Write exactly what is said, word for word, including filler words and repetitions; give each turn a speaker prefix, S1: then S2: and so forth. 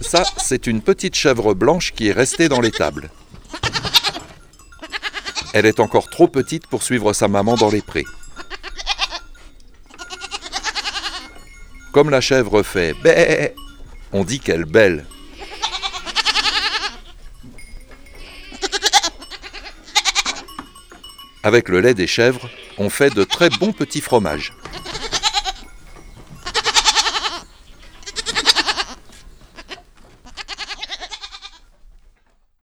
S1: Ça, c'est une petite chèvre blanche qui est restée dans l'étable. Elle est encore trop petite pour suivre sa maman dans les prés. Comme la chèvre fait « bé », on dit qu'elle bêle. Avec le lait des chèvres, on fait de très bons petits fromages.